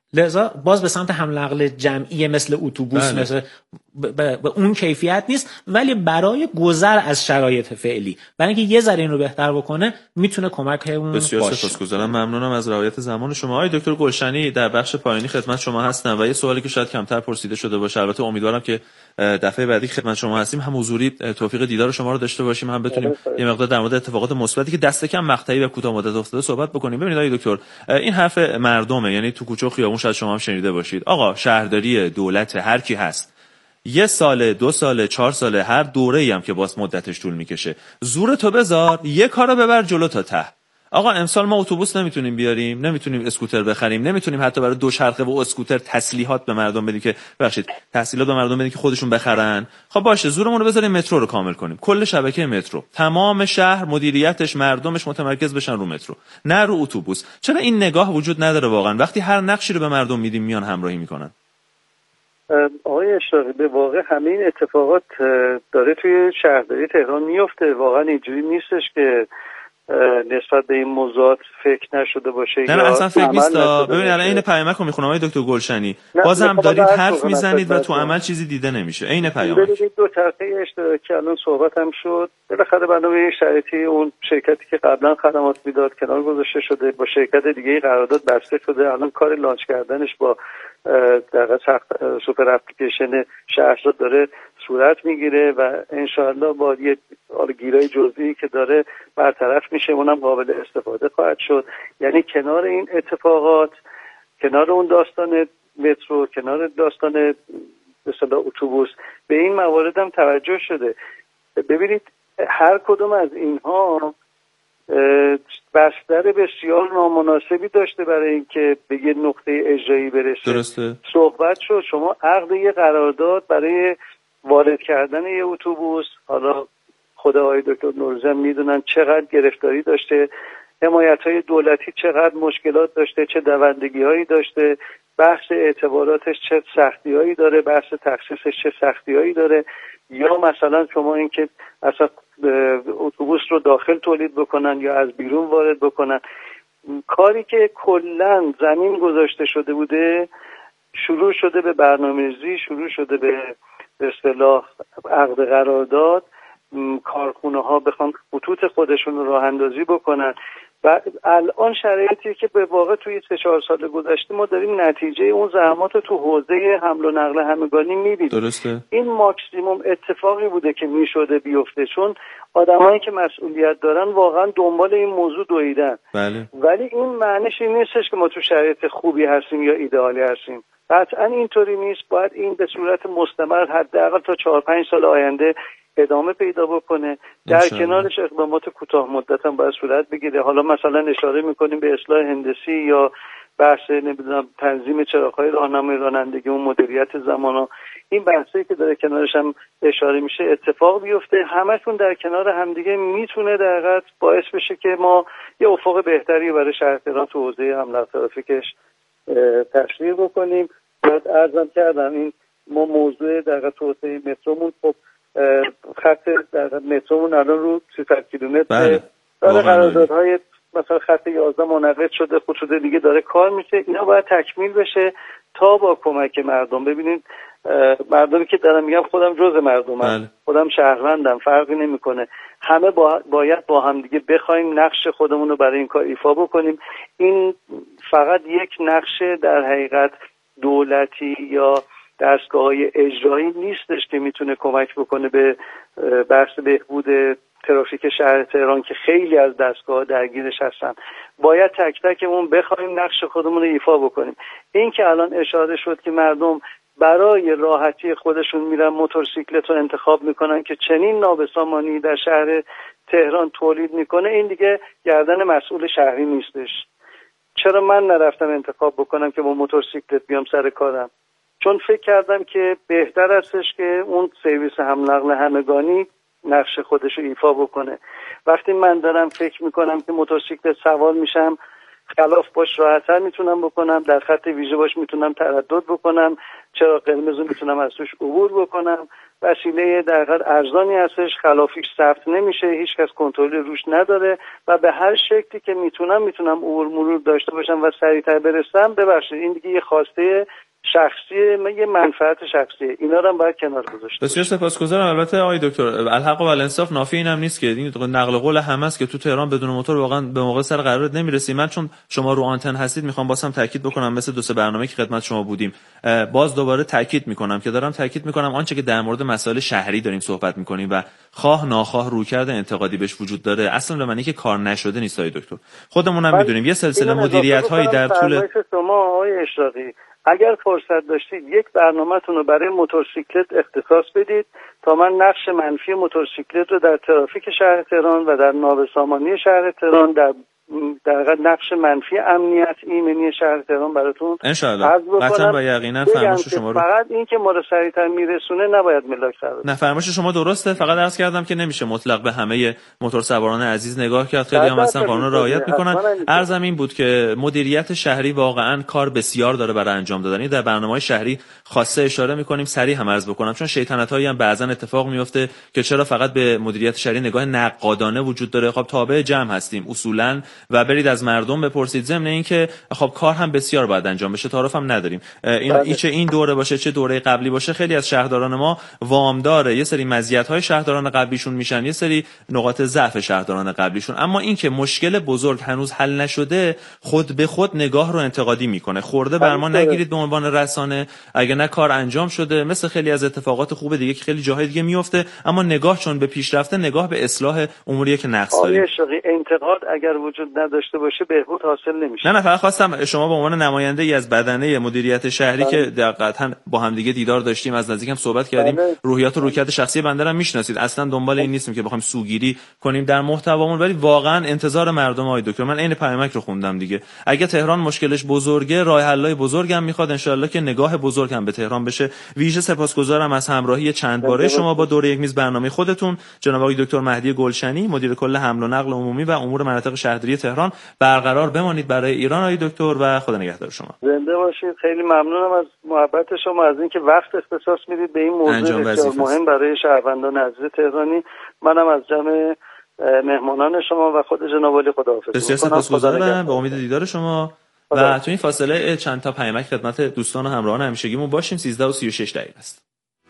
لذا باز به سمت حمل نقل جمعی مثل اتوبوس مثل به اون کیفیت نیست، ولی برای گذر از شرایط فعلی، برای اینکه یه ذره این رو بهتر بکنه میتونه کمکمون باشه. بسیار سپاسگزارم، ممنونم از رعایت زمان شما. آقای دکتر گلشنی در بخش پایانی خدمت شما هستم و یه سوالی که شاید کمتر پرسیده شده باشه، البته امیدوارم که دفعه بعدی که خدمت شما هستیم هم حضوری توفیق دیدار شما رو داشته باشیم، هم بتونیم یه مقدار در مورد اتفاقات مثبتی که دست کم مقطعی و کوتاه مدت افتاده صحبت بکنیم. ببینید آقای دکتر، این حرف مردمه، یعنی تو کوچه و خیابون شاید شما هم شنیده باشید، آقا شهرداری، دولت، هر کی هست، 1 ساله، 2 ساله، 4 ساله، هر دوره‌ای هم که باز مدتش طول میکشه، زور تو بذار، یه کارو ببر جلو تا ته. آقا امسال ما اتوبوس نمیتونیم بیاریم، نمیتونیم اسکوتر بخریم، نمیتونیم حتی برای دوچرخه و اسکوتر تسلیحات به مردم بدیم که تسهیلات به مردم بدیم که خودشون بخرن. خب باشه، زورمون رو بذاریم مترو رو کامل کنیم، کل شبکه مترو، تمام شهر، مدیریتش، مردمش متمرکز بشن رو مترو، نه رو اتوبوس. چرا این نگاه وجود نداره واقعا وقتی هر نقشی رو به مردم میدیم میان همراهی میکنن؟ آقای اشراقی، به واقع همه این اتفاقات داره توی شهرداری تهران میفته. واقعا اینجوری نیستش که نسبت به این موضوعات فکر نشده باشه. نه اصلا فکر نیست. ببین الان این پیامک رو میخونم آقای دکتر گلشنی، بازم دارید حرف میزنید و تو عمل چیزی دیده نمیشه. این پیامک ببینید، دو طرفه اشتراکی الان صحبت هم شد، بالاخره برنامه شرایطی اون شرکتی که قبلا خدمات میداد کنار گذاشته شده، با شرکت دیگه قرارداد بسته شده. الان کار لانچ کردنش با در سوپر اپلیکیشن شهرزاد داره صورت میگیره و انشاءالله با یه گیرای جزئی که داره برطرف میشه، اونم قابل استفاده خواهد شد. یعنی کنار این اتفاقات، کنار اون داستان مترو، کنار داستان به اصطلاح اتوبوس، به این موارد هم توجه شده. ببینید هر کدوم از اینها بستر بسیار نامناسبی داشته برای اینکه به یه نقطه اجرایی برسه. درسته. صحبت شد شما عقد یه قرارداد برای وارد کردن یه اتوبوس، حالا خود آقای دکتر نوروزی میدونن چقدر گرفتاری داشته، حمایت‌های دولتی چقدر مشکلات داشته، چه دوندگی‌هایی داشته، بحث اعتباراتش چه سختی‌هایی داره، بحث تخصیصش چه سختی‌هایی داره، یا مثلا شما اینکه اصلا اتوبوس رو داخل تولید بکنن یا از بیرون وارد بکنن. کاری که کلاً زمین گذاشته شده بوده، شروع شده به برنامه‌ریزی، شروع شده به اصطلاح عقد قرارداد، کارخونه‌ها بخوان خطوط خودشون رو راه اندازی بکنن و الان شرایطی که به واقع توی 3-4 سال گذشته ما داریم نتیجه اون زحمات تو حوزه حمل و نقل همگانی می‌بینیم. درسته. این ماکسیموم اتفاقی بوده که میشده بیفته، چون آدمایی که مسئولیت دارن واقعا دنبال این موضوع دویدن. بله. ولی این معنیش این نیستش که ما تو شرایط خوبی هستیم یا ایدئالی هستیم. قطعا اینطوری نیست. باید این به صورت مستمر حداقل تا 4-5 سال آینده ادامه پیدا بکنه. در کنارش اقدامات کوتاه مدت هم باید صورت بگیره. حالا مثلا اشاره میکنیم به اصلاح هندسی یا بحث نمیدونم تنظیم چراغ‌های راهنمای رانندگی و مدیریت زمان‌ها. این بحثایی که داره کنارش هم اشاره میشه اتفاق بیفته، همشون در کنار همدیگه میتونه در حقیقت باعث بشه که ما یه افق بهتری برای شهر تهران تو حوزه حمل و ترافیکش تشریح بکنیم. بعد عرضم کردم این ما موضوع در حقیقت توسعه مترومون، خب خط در مترومون الان رو 300 کیلومتر داره، قراردادهای مثلا خط 11 منعقد شده، خطوط دیگه داره کار میشه. اینا باید تکمیل بشه تا با کمک مردم. ببینید مردمی که دارم میگم خودم جزء مردمم، خودم شهروندم، فرقی نمیکنه. همه باید با هم دیگه بخوایم نقش خودمون رو برای این کار ایفا بکنیم. این فقط یک نقش در حقیقت دولتی یا دستگاه‌های اجرایی نیستش که میتونه کمک بکنه به بحث بهبود ترافیک شهر تهران که خیلی از دستگاه درگیرش هستن. باید تک تکمون بخوایم نقش خودمون رو ایفا بکنیم. این که الان اشاره شد که مردم برای راحتی خودشون میرن موتورسیکلت رو انتخاب میکنن که چنین نابسامانی در شهر تهران تولید میکنه، این دیگه گردن مسئول شهری نیستش. چرا من نرفتم انتخاب بکنم که با موتورسیکلت بیام سر کارم؟ چون فکر کردم که بهتر استش که اون سرویس حمل نقل همگانی نقش خودش رو ایفا بکنه. وقتی من دارم فکر میکنم که موتورسیکلت سوار میشم، خلاف باش راحت‌تر میتونم بکنم، در خط ویژه باش میتونم تردد بکنم، چراغ قرمز رو میتونم از توش عبور بکنم. وسیله در حقیقت ارزانی هستش، خلافیش ثبت نمیشه، هیچ کس کنترلی روش نداره و به هر شکلی که میتونم عبور مرور داشته باشم و سریعتر برسم. ببخشید این دیگه یه خواسته شخصیه، یه منفعت شخصیه، اینا رو هم باید کنار گذاشت. بسیار سپاسگزارم. البته آقای دکتر الحق و الانصاف نافی اینم نیست که این نقل قول همه است که تو تهران بدون موتور واقعا به موقع سر قرارت نمیرسی. من چون شما رو آنتن هستید میخوام بازم تاکید بکنم، مثل دو سه برنامه که خدمت شما بودیم باز دوباره تاکید میکنم که دارم تاکید میکنم آنچه که در مورد مسائل شهری داریم صحبت میکنیم و خواه ناخواه رویکرد انتقادی بهش وجود داره، اصلا به معنی که کار نشده نیست. آقای دکتر خودمونم میدونیم یه سلسله مدیریت‌هایی در طول شما آقای اشراقی اگر فرصت داشتید یک برنامه‌تون رو برای موتورسیکلت اختصاص بدید تا من نقش منفی موتورسیکلت رو در ترافیک شهر تهران و در نابسامانی شهر تهران، در نقش منفی امنیت ایمنی شهر تهران براتون انشاءالله قطعا و یقینا فرمایش شما رو فقط این که ما رو سریعتر میرسونه نباید ملاک قرار بدیم. نه فرمایش شما درسته، فقط عرض کردم که نمیشه مطلق به همه موتورسواران عزیز نگاه کرد، خیلی هم اصلا قانون رعایت میکنن. عرضم این بود که مدیریت شهری واقعا کار بسیار داره برای انجام دادن. در برنامه‌های شهری خاصه اشاره میکنیم، سریع هم عرض بکنم چون شیطنتایی هم بعضا اتفاق میفته که چرا فقط به مدیریت شهری نگاه نقادانه وجود داره. خب تابع جمع هستیم اصولا و برید از مردم بپرسید، ضمن اینکه خب کار هم بسیار باید انجام بشه، تعارف هم نداریم. این دوره باشه چه دوره قبلی باشه، خیلی از شهرداران ما وامدار یه سری مزیت‌های شهرداران قبلیشون میشن، یه سری نقاط ضعف شهرداران قبلیشون، اما اینکه مشکل بزرگ هنوز حل نشده خود به خود نگاه رو انتقادی میکنه. خورده بر ما نگیرید به عنوان رسانه، اگه نه کار انجام شده مثل خیلی از اتفاقات خوب دیگه که خیلی جاهای دیگه میفته، اما نگاه چون به پیشرفته نگاه به اصلاح اموریه که نقص داریم. انتقاد اگر وجود نداشته باشه بهبود حاصل نمیشه. نه فقط خواستم شما به عنوان نماینده ای از بدنه مدیریت شهری که دقیقاً با هم دیگه دیدار داشتیم، از نزدیک هم صحبت کردیم، روحیات و رویکرد شخصی بنده رو میشناسید، اصلا دنبال این نیستیم که بخوایم سوگیری کنیم در محتوامون، ولی واقعا انتظار مردم آقای دکتر، من عین پیامک رو خوندم دیگه، اگه تهران مشکلش بزرگه راه حلای بزرگم میخواد، ان شاءالله که نگاه بزرگ هم به تهران بشه. ویژه سپاسگزارم از همراهی چند باره شما با دوره یک میز برنامه خودتون، جناب آقای دکتر مهدی گلشنی، مدیر کل حمل و نقل عمومی و امور مناطق شهرداری تهران. برقرار بمانید برای ایران آقای دکتر و خدا نگهدار شما. زنده باشید. خیلی ممنونم از محبت شما، از اینکه وقت اختصاص میدید به این موضوع بسیار مهم برای شهروندان عزیز تهرانی. منم از جمع مهمانان شما و خود جناب عالی خداحافظی. بسیار سپاسگزارم، به امید دیدار شما و تو این فاصله چند تا پیامک خدمت دوستان و همراهان همیشگیمون باشیم. 13:36 است.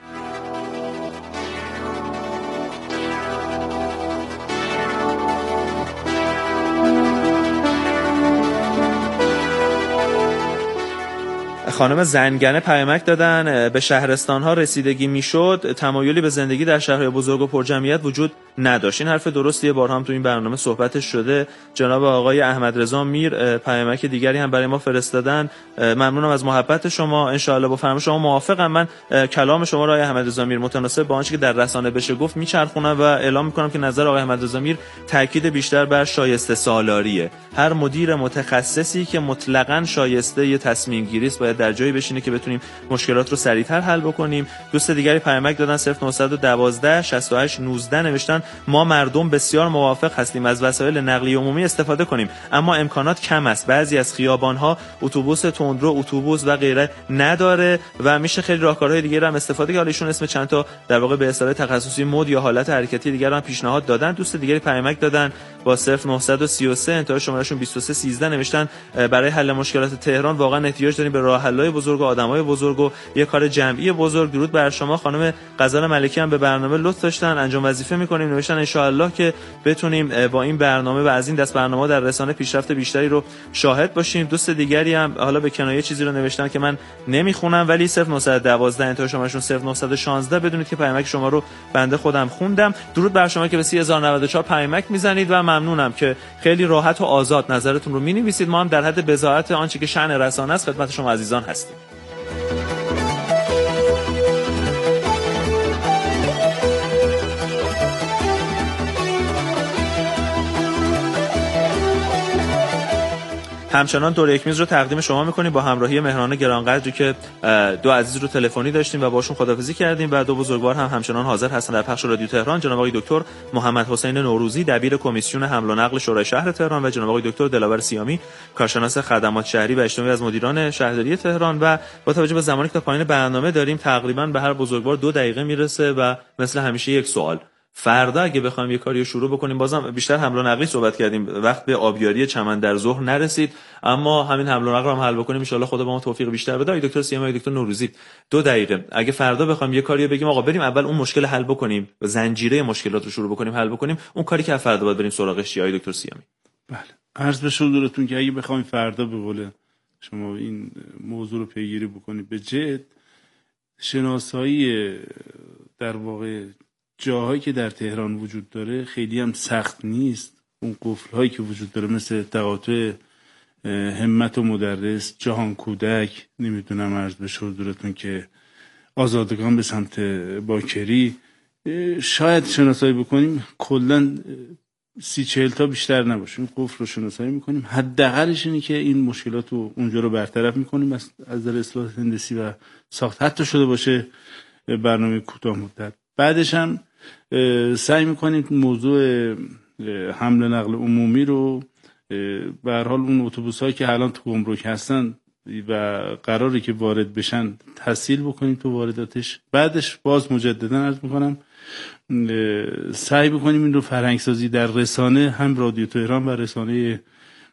خانم زنگنه پیامک دادن به شهرستان‌ها رسیدگی میشد، تمایلی به زندگی در شهرهای بزرگ و پرجمعیت وجود نداشت. این حرف درستیه، بارها هم تو این برنامه صحبتش شده. جناب آقای احمد رضا میر پیامک دیگری هم برای ما فرستادن. ممنونم از محبت شما، ان شاءالله با فرمان شما موافقم. من کلام شما را آقای احمد رضا میر متناسب با آنچه که در رسانه بشه گفت میچرخونم و اعلام میکنم که نظر آقای احمد رضا میر تاکید بیشتر بر شایسته سالاریه. هر مدیر متخصصی که مطلقاً شایسته ی تصمیم گیری است باید در جایی بشینه که بتونیم مشکلات رو سریعتر حل بکنیم. دوست دیگری پیامک دادن 0912 68 19 نوشتن ما مردم بسیار موافق هستیم از وسایل نقلیه عمومی استفاده کنیم، اما امکانات کم است. بعضی از خیابان‌ها اتوبوس تندرو، اتوبوس و غیره نداره و میشه خیلی راهکارهای دیگه هم استفاده کرد. ایشون اسم چند تا در واقع به اصطلاح تخصصی مد یا حالت حرکتی دیگه هم پیشنهاد دادن. دوست دیگری پیامک دادن با 0933 انتهای شمارهشون 2313 نوشتن برای حل مشکلات تهران واقعا احتیاج داریم به راه حل‌های بزرگ و آدمای بزرگ و یک کار جمعی بزرگ. درود بر شما. خانم غزال ملکی هم به برنامه لطف داشتن، انجام وظیفه می‌کنیم نوشتن ان شاء الله که بتونیم با این برنامه و از این دست برنامه‌ها در رسانه پیشرفت بیشتری رو شاهد باشیم. دوست دیگری هم حالا به کنایه چیزی رو نوشتن که من نمیخونم ولی 0912 انتهای شمارهشون 0916 بدونید که پیامک شما رو بنده خودم خوندم. درود بر شما که به 3094 پیامک میزنید و ممنونم که خیلی راحت و آزاد نظرتون رو می‌نویسید. ما هم در حد بضاعت آنچه که شأن رسانه است خدمت شما عزیزان هستیم. همچنان دور یک میز رو تقدیم شما می‌کنیم با همراهی مهران گرانقدری که دو عزیز رو تلفنی داشتیم و باشون خداحافظی کردیم و دو بزرگوار هم همچنان حاضر هستن در پخش رادیو تهران، جناب آقای دکتر محمد حسین نوروزی دبیر کمیسیون حمل و نقل شورای شهر تهران و جناب آقای دکتر دلاور سیامی کارشناس خدمات شهری و اجتماعی از مدیران شهرداری تهران. و با توجه به زمانی که تا پایان برنامه داریم تقریبا به هر بزرگوار 2 دقیقه میرسه و مثل همیشه یک سوال. فردا اگه بخوایم یه کاری رو شروع بکنیم، بازم بیشتر حمل و نقلی صحبت کردیم، وقت به آبیاری چمن در ظهر نرسید، اما همین حمل و نقل رو هم حل بکنیم ان شاء الله خدا با ما توفیق بیشتر بده. آقای دکتر سیامی، دکتر نوروزی، 2 دقیقه اگه فردا بخوایم یه کاری رو بگیم آقا بریم اول اون مشکل حل بکنیم، زنجیره مشکلات رو شروع بکنیم حل بکنیم، اون کاری که فردا باید بریم سراغش چیه آقای دکتر سیامی؟ بله، عرض به حضورتون که اگه بخوایم فردا به قول شما این موضوع رو پیگیری بکنیم به جد، شناسایی در واقع جاهایی که در تهران وجود داره خیلی هم سخت نیست. اون قفل هایی که وجود داره مثل تقاطع همت و مدرس، جهان کودک، نمیدونم عرض به حضورتون که آزادگان به سمت باکری، شاید شناسایی بکنیم کلا 30-40 تا بیشتر نباشه. این قفل رو شناسایی میکنیم، حداقلش اینه که این مشکلات رو اونجا رو برطرف میکنیم از نظر اصلاح هندسی و ساخت، حتی شده باشه برنامه کوتاه مدت. بعدش هم سعی میکنیم موضوع حمل و نقل عمومی رو به هر حال اون اتوبوس‌هایی که الان تو گمرک هستن و قراره که وارد بشن تسهیل بکنیم تو وارداتش. بعدش باز مجددا عرض میکنم سعی بکنیم این رو فرهنگسازی در رسانه، هم رادیو تهران و رسانه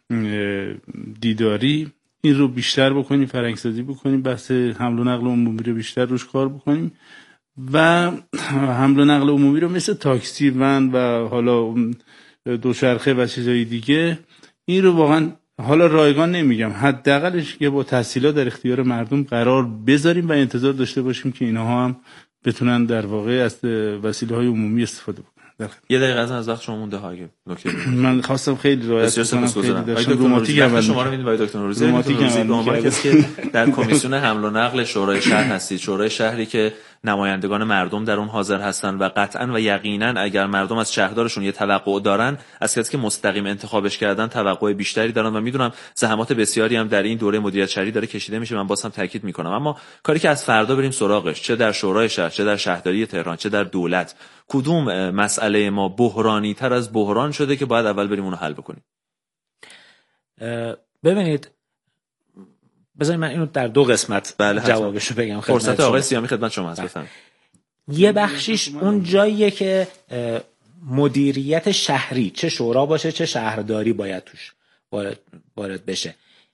دیداری، این رو بیشتر بکنیم، فرهنگسازی بکنیم، بحث حمل و نقل عمومی رو بیشتر روش کار بکنیم و حمل و نقل عمومی رو مثل تاکسی، ون و حالا دوچرخه و چیزهای دیگه، این رو واقعا حالا رایگان نمیگم، حداقلش که با تسهیلات در اختیار مردم قرار بذاریم و انتظار داشته باشیم که اینها هم بتونن در واقع از وسیله‌های عمومی استفاده بکنن. یه دقیقه از وقت شما مونده های نکته من خواستم خیلی رعایت کنم، خیلی داشتم روماتیک اول شما رو می‌بینید دکتر نوروزی به عنوان کسی که در کمیسیون حمل و نقل شورای شهر هستید، شورای شهری که نمایندگان مردم در اون حاضر هستن و قطعا و یقینا اگر مردم از شهردارشون یه توقع دارن، از کسی که مستقیم انتخابش کردن توقع بیشتری دارن و میدونم زحمات بسیاری هم در این دوره مدیریت شهری داره کشیده میشه، من بازم تاکید میکنم. اما کاری که از فردا بریم سراغش، چه در شورای شهر، چه در شهرداری تهران، چه در دولت، کدوم مسئله ما بحرانی تر از بحران شده که باید اول بریم اون رو حل بکنیم؟ ببینید، بذارید من اینو در 2 قسمت جوابشو بگم. فرصت آقای سیامی خدمت شما هست، بفرمایید. یه بخشیش اون جاییه که مدیریت شهری، چه شورا باشه چه شهرداری، باید توش وارد بشه.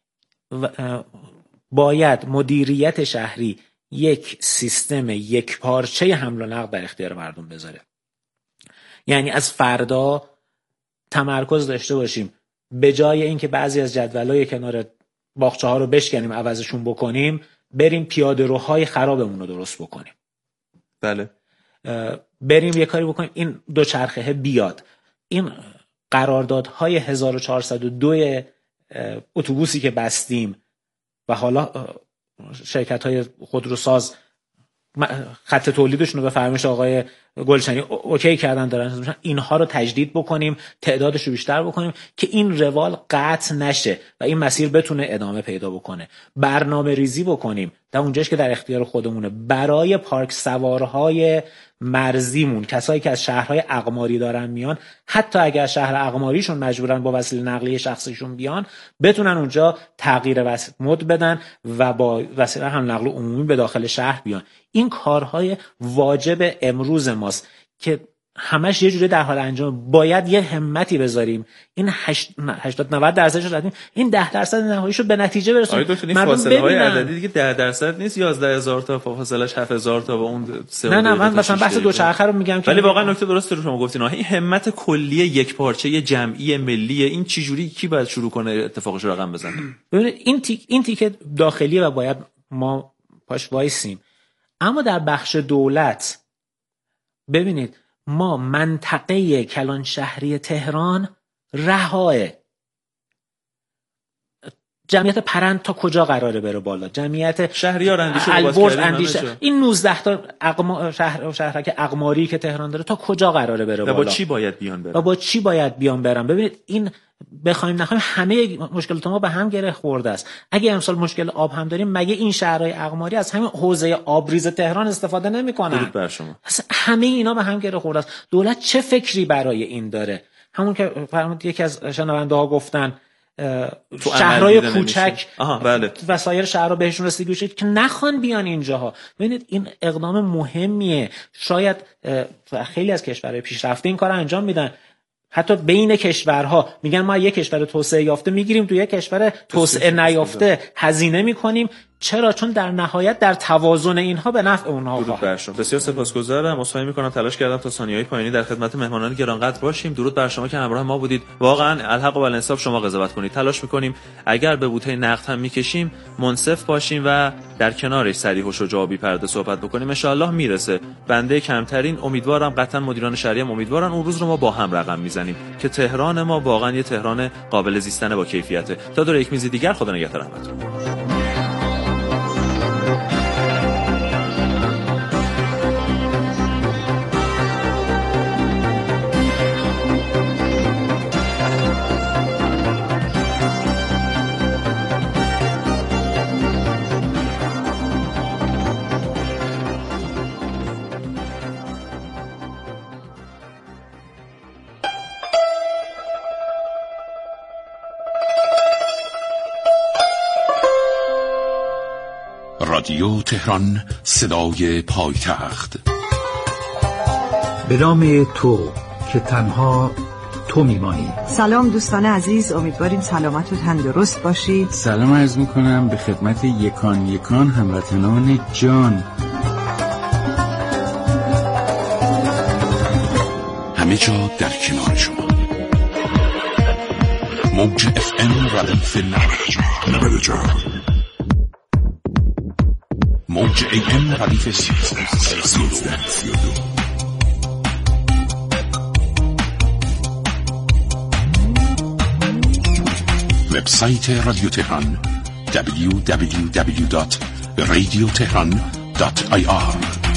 باید مدیریت شهری یک سیستم یک پارچه حمل و نقل در اختیار مردم بذاره. یعنی از فردا تمرکز داشته باشیم، به جای اینکه بعضی از جدولای کنار باغچه‌ها رو بشکنیم عوضشون بکنیم، بریم پیاده روهای خرابمون رو درست بکنیم. بله، بریم یه کاری بکنیم این دوچرخه بیاد. این قراردادهای 1402 اتوبوسی که بستیم و حالا شرکت‌های خودروساز خط تولیدشون رو به فرمایش آقای گلشنی اوکی کردن دارن، اینها رو تجدید بکنیم، تعدادش رو بیشتر بکنیم که این روال قطع نشه و این مسیر بتونه ادامه پیدا بکنه. برنامه ریزی بکنیم تا اونجاش که در اختیار خودمونه برای پارک سوارهای مرزیمون، کسایی که از شهرهای اقماری دارن میان، حتی اگر شهر اقماریشون مجبورن با وسیله نقلیه شخصیشون بیان، بتونن اونجا تغییر مد بدن و با وسیله حمل نقل عمومی به داخل شهر بیان. این کارهای واجب امروز ماست که همش یه جوری در حال انجام. باید یه همتی بذاریم این 80-90% رو ردیم، این 10% نهاییش رو به نتیجه برسونیم. این فاصله های عددی دیگه 10% نیست، 11000 تا فاصلهش 7000 تا با اون نه من مثلا بحث دوچرخه رو میگم که ولی واقعا نکته درسته رو شما گفتین. این همت کلی یک پارچه جمعی ملی، این چه جوری کی باید شروع کنه اتفاقش رقم بزنه؟ ببینید این تیکه داخلیه و باید ما پاش وایسیم. اما در بخش دولت ببینید، ما منطقه کلان شهری تهران رهاه. جمعیت پرند تا کجا قراره بره بالا، جمعیت شهریار اندیشه این 19 تا شهرک اقماری که تهران داره تا کجا قراره بره بالا و با چی باید بیان برن. ببینید این بخوایم نخوایم همه مشکلات ما به هم گره خورده است. اگه امسال مشکل آب هم داریم، مگه این شهرهای اقماری از همین حوزه آبریز تهران استفاده نمی‌کنن؟ درود بر شما. همه اینا به هم گره خورده است. دولت چه فکری برای این داره؟ همون که فرمودید یکی از شنونده‌ها گفتن شهرهای کوچک بله. و سایر شهرها بهشون رسیدگی بشه که نخوان بیان اینجاها. ببینید این اقدام مهمیه. شاید خیلی از کشورهای پیشرفته این کار انجام میدن، حتی بین کشورها میگن ما یک کشور توسعه یافته میگیریم تو یک کشور توسعه نیافته هزینه میکنیم. چرا؟ چون در نهایت در توازن اینها به نفع اونها خواهد. بسیار سپاسگزارم. عذرخواهی میکنم تلاش کردم تا ثانیه‌های پایانی در خدمت مهمانان گرانقدر باشیم. درود بر شما که همراه ما بودید. واقعا الحق و الانصاف شما قضاوت کنید. تلاش میکنیم اگر به بوته نقد هم میکشیم منصف باشیم و در کنارش صریح و شجاع و بی پرده صحبت بکنیم. ان شاءالله میرسه. بنده کمترین امیدوارم، قطعا مدیران شهری هم امیدوارن اون روز رو ما با هم رقم میزنیم که تهران ما واقعا یه تهران قابل زیستن با کیفیته. تا دور یک میز دیگر، خدا نگهدار همتون. رادیو تهران، صدای پایتخت. به نام تو که تنها تو میمانی. سلام دوستان عزیز، امیدواریم سلامت و تندرست باشید. سلام عرض میکنم به خدمت یکان یکان هموطنان جان. همه جا در کنار شما. موج FM ردیف 90. موج AM ردیف 13. وبسایت رادیو تهران www.radiotehran.ir.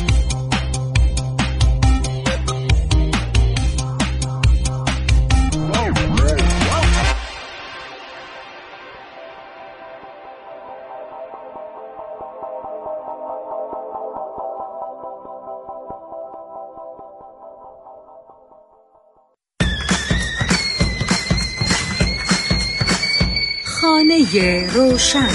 خانه روشن.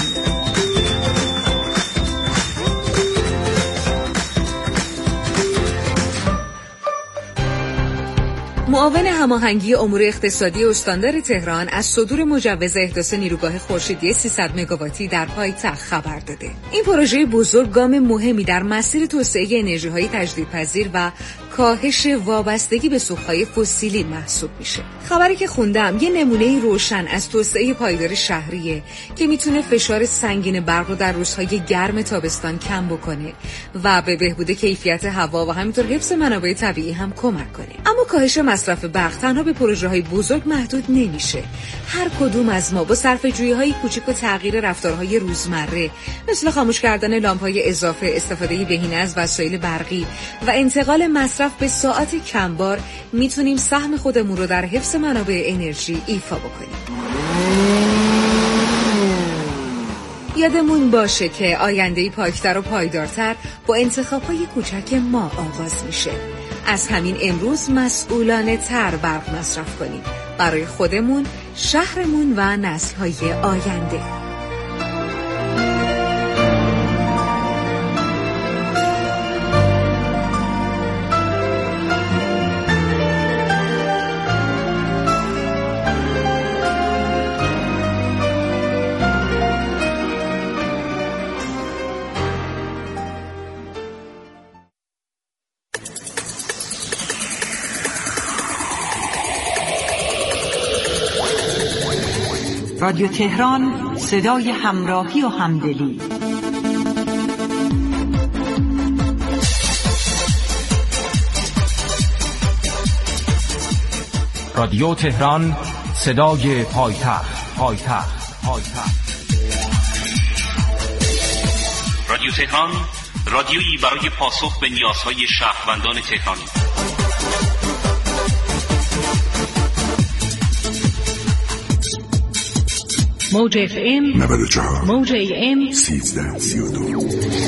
معاون هماهنگی امور اقتصادی استاندار تهران از صدور مجوز احداث نیروگاه خورشیدی 300 مگاواتی در پایتخت خبر داده. این پروژه بزرگ گام مهمی در مسیر توسعه انرژی‌های تجدیدپذیر و کاهش وابستگی به سوخت‌های فسیلی محسوب میشه. خبری که خوندم یه نمونه روشن از توسعه پایدار شهریه که میتونه فشار سنگین برق رو در روزهای گرم تابستان کم بکنه و به بهبود کیفیت هوا و همینطور حفظ منابع طبیعی هم کمک کنه. اما کاهش مصرف برق تنها به پروژه‌های بزرگ محدود نمیشه. هر کدوم از ما با صرفه‌جویی‌های کوچک و تغییر رفتارهای روزمره مثل خاموش کردن لامپ‌های اضافه، استفاده بهینه از وسایل برقی و انتقال مصرف به ساعت کمبار میتونیم سهم خودمون رو در حفظ منابع انرژی ایفا بکنیم. یادمون باشه که آینده‌ای پاکتر و پایدارتر با انتخاب‌های کوچک ما آغاز میشه. از همین امروز مسئولانه تر برق مصرف کنیم برای خودمون، شهرمون و نسل‌های آینده. رادیو تهران، صدای همراهی و همدلی. رادیو تهران، صدای پایتخت. تهران، رادیویی برای پاسخ به نیازهای شهروندان تهرانی. موج FM 94 موج AM 1332.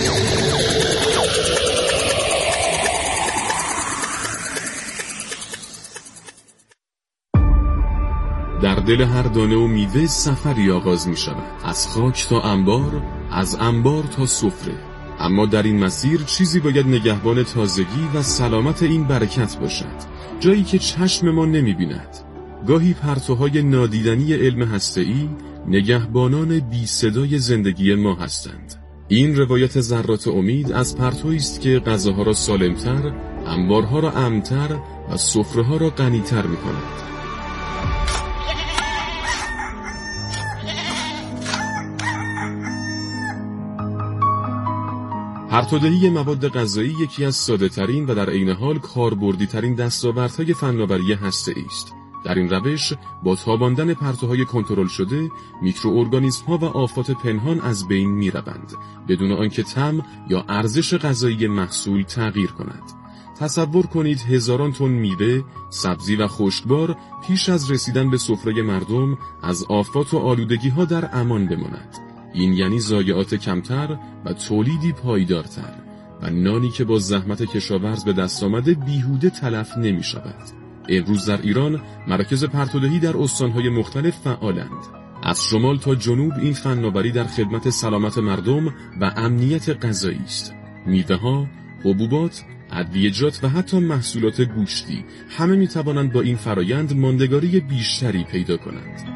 در دل هر دانه و میوه سفری آغاز می شود، از خاک تا انبار، از انبار تا سفره. اما در این مسیر چیزی باید نگهبان تازگی و سلامت این برکت باشد، جایی که چشم ما نمی بیند. گاهی پرتوهای نادیدنی علم هسته‌ای نگهبانان بی صدای زندگی ما هستند. این روایت ذرات امید از پرتویی است که غذاها را سالمتر، انبارها را امن‌تر و سفره‌ها را غنی‌تر می‌کند. پرتودهی مواد غذایی یکی از ساده‌ترین و در عین حال کاربردی‌ترین دستاوردهای فناوری هسته‌ای است. در این روش با تاباندن پرتوهای کنترل شده، میکروارگانیسم‌ها و آفات پنهان از بین می‌روند، بدون آنکه طعم یا ارزش غذایی محصول تغییر کند. تصور کنید هزاران تن میوه، سبزی و خشکبار پیش از رسیدن به سفره مردم از آفات و آلودگی‌ها در امان بماند. این یعنی ضایعات کمتر و تولیدی پایدارتر و نانی که با زحمت کشاورز به دست آمده بیهوده تلف نمی شود. امروز در ایران مراکز پرتودهی در استانهای مختلف فعالند. از شمال تا جنوب این فناوری در خدمت سلامت مردم و امنیت غذایی است. میوه‌ها، حبوبات، ادویه‌جات و حتی محصولات گوشتی همه می توانند با این فرایند ماندگاری بیشتری پیدا کنند.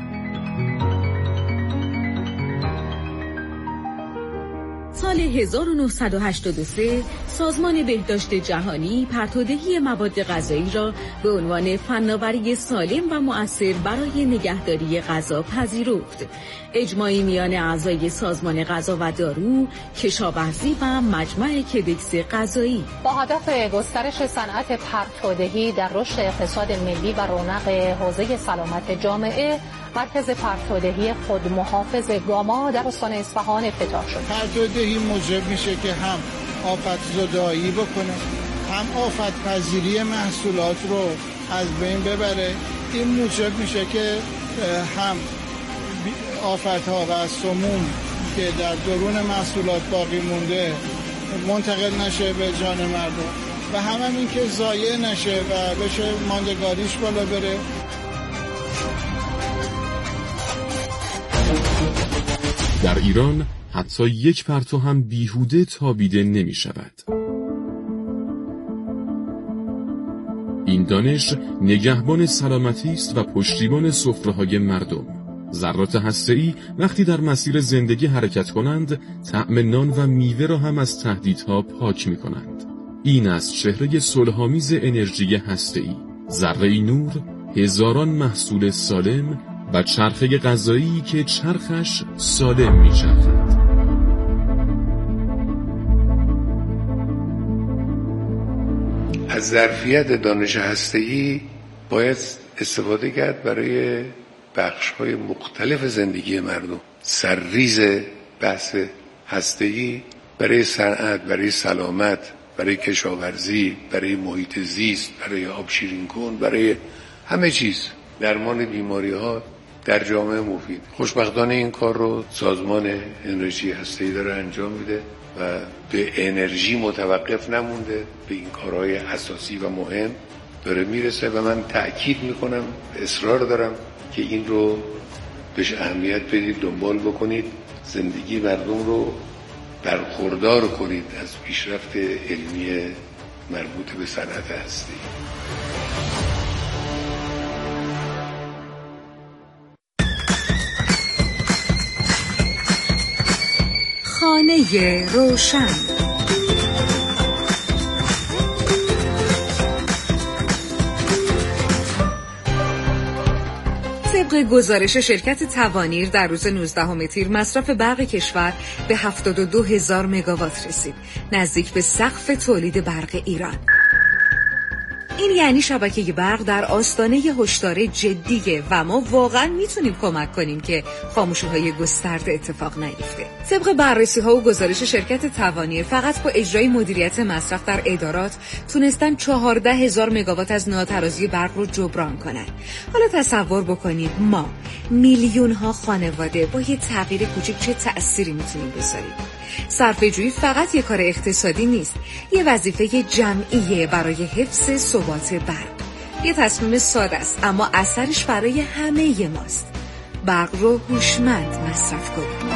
سال 1983 سازمان بهداشت جهانی پرتودهی مواد غذایی را به عنوان فناوری سالم و مؤثر برای نگهداری غذا پذیرفت. اجماعی میان اعضای سازمان غذا و دارو، کشاورزی و مجمع کدکس غذایی با هدف گسترش صنعت پرتودهی در رشد اقتصاد ملی و رونق حوزه سلامت جامعه، مرکز پرتودهی خودمحافظ گاما در استان اصفهان افتتاح شد. پرتودهی موجب میشه که هم آفت زدایی بکنه، هم آفت پذیری محصولات رو از بین ببره. این موجب میشه که هم آفت‌ها و سموم که در درون محصولات باقی مونده منتقل نشه به جان مردم و همین که ضایع نشه و بشه ماندگاریش بالا بره. در ایران حتی یک پرتو هم بیهوده تابیده نمی شود. این دانش نگهبان سلامتی است و پشتیبان سفره‌های مردم. ذرات هسته‌ای وقتی در مسیر زندگی حرکت کنند، طعم نان و میوه را هم از تهدیدها پاک می کنند. این است چهره صلح‌آمیز انرژی هسته‌ای. ذره‌ای نور، هزاران محصول سالم و چرخه غذایی که چرخش سالم می چرخد. از ظرفیت دانش هسته‌ای باید استفاده کرد برای بخش‌های مختلف زندگی مردم. سرریز بحث هسته‌ای برای صنعت، برای سلامت، برای کشاورزی، برای محیط زیست، برای آب شیرین کن، برای همه چیز، درمان بیماری‌ها در جامعه مفید. خوشبختانه این کار رو سازمان انرژی هسته‌ای داره انجام میده و به انرژی متوقف نمونده، به این کارهای اساسی و مهم داره میرسه و من تأکید میکنم، اصرار دارم که این رو بهش اهمیت بدید، دنبال بکنید، زندگی مردم رو برخوردار کنید از پیشرفت علمی مربوط به صنعت هسته‌ای. خانه روشن. طبق گزارش شرکت توانیر در روز 19 تیر مصرف برق کشور به 72,000 مگاوات رسید، نزدیک به سقف تولید برق ایران. این یعنی شبکه برق در آستانه هشدار جدیه و ما واقعا میتونیم کمک کنیم که خاموشی‌های گسترده اتفاق نیفته. طبق بررسی‌ها و گزارش شرکت توانیر، فقط با اجرای مدیریت مصرف در ادارات تونستن 14,000 مگاوات از ناترازی برق رو جبران کنن. حالا تصور بکنید ما میلیون‌ها خانواده با یه تغییر کوچیک چه تأثیری میتونیم بذاریم. صرفه‌جویی فقط یه کار اقتصادی نیست، یه وظیفه جمعیه برای حفظ ثبات برق. یه تصمیم ساده است اما اثرش برای همه ماست. برق رو هوشمند مصرف کنیم.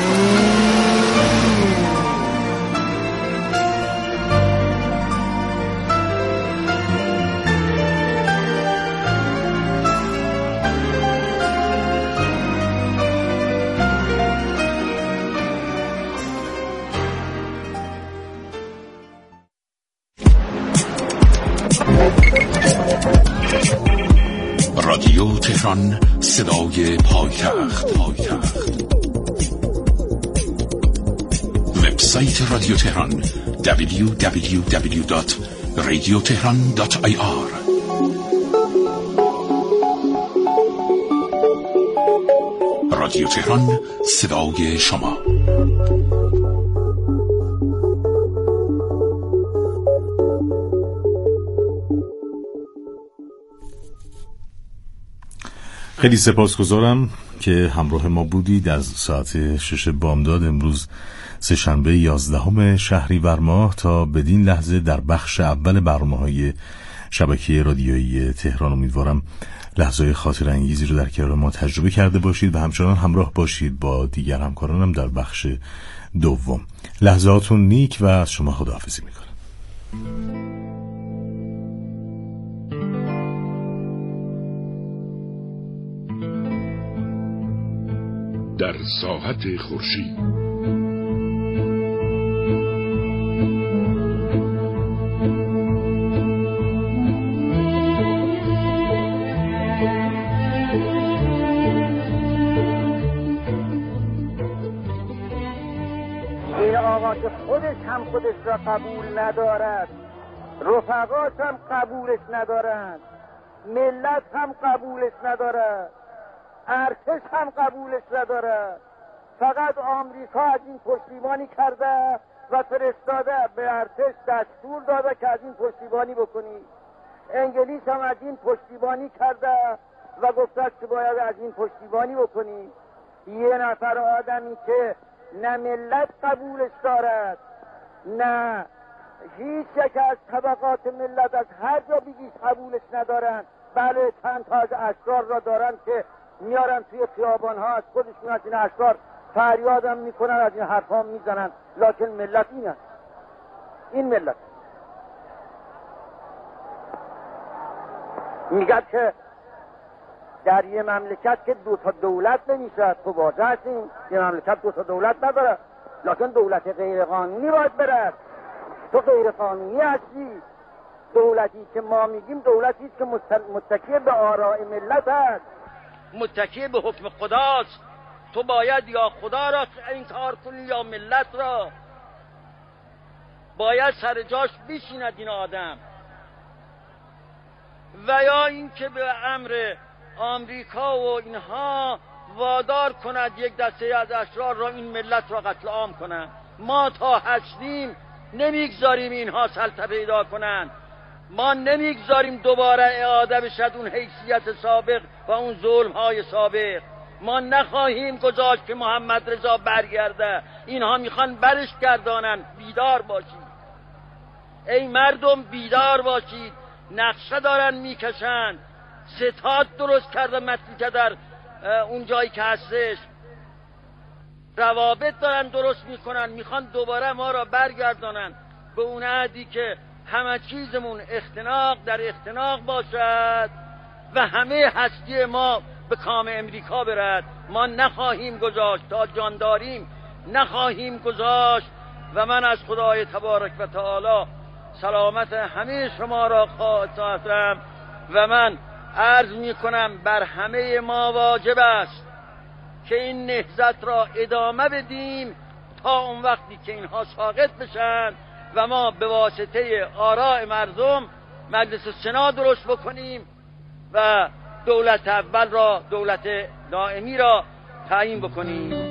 رادیو تهران، صدای پایتخت. وبسایت رادیو تهران www.radiotehran.ir. رادیو تهران، صدای شما. خیلی سپاسگزارم که همراه ما بودید. از ساعت 6 بامداد امروز سه‌شنبه 11 شهریور ماه تا بدین لحظه در بخش اول برنامه‌های شبکه رادیویی تهران. امیدوارم لحظه‌های خاطر انگیزی رو در کنار ما تجربه کرده باشید و همچنان همراه باشید با دیگر همکارانم در بخش دوم. لحظاتون نیک و از شما خداحافظی میکنم. در ساحت خورشید این آقا که خودش هم خودش را قبول ندارد، رفقاش هم قبولش ندارند، ملت هم قبولش ندارد، ارتش هم قبولش نداره. فقط آمریکا از این پشتیبانی کرده و فرستاده به ارتش دستور داده که از این پشتیبانی بکنی. انگلیس هم از این پشتیبانی کرده و گفته که باید از این پشتیبانی بکنی. یه نفر آدمی که نه ملت قبولش دارد، نه هیچ یک از طبقات ملت از هر جا بگیش قبولش ندارن. بله چند تا از اشرار را دارن که میارن توی خیابان ها، از خودشون از این اشرار فریادم میکنن، از این حرفا میزنن، لکن ملت اینه. این ملت میگه که در یه مملکت که دو تا دولت نمیشه. تو واضح هستیم یه مملکت دو تا دولت نداره، لکن دولت غیر قانونی باید بره. تو غیر قانونی هستی. دولتی که ما میگیم دولتی که متکی به آراء ملت هست، متکی به حکم خداست. تو باید یا خدا را این کار کنی یا ملت را. باید سر جاش بشیند این آدم، و یا اینکه به امر آمریکا و اینها وادار کند یک دسته از اشرار را این ملت را قتل عام کنند. ما تا هستیم نمیگذاریم اینها سلطه پیدا کنند. ما نمیگذاریم دوباره اعاده بشد اون حیثیت سابق و اون ظلم‌های سابق. ما نخواهیم گذاشت که محمد رضا برگرده. اینها میخوان برش گردانن. بیدار باشید ای مردم، بیدار باشید. نقشه دارن میکشن، ستاد درست کرده متنی که در اون جایی که هستش روابط دارن درست میکنن، میخوان دوباره ما را برگردانن به اون عهدی که همه چیزمون اختناق در اختناق باشد و همه هستی ما به کام امریکا برد. ما نخواهیم گذاشت، تا جان داریم نخواهیم گذاشت. و من از خدای تبارک و تعالی سلامت همه شما را خواهشم و من عرض می کنم بر همه ما واجب است که این نهضت را ادامه بدیم تا اون وقتی که اینها ساقط بشن و ما به واسطه آراء مردم مجلس سنا درست بکنیم و دولت اول را، دولت دائمی را تعیین بکنیم.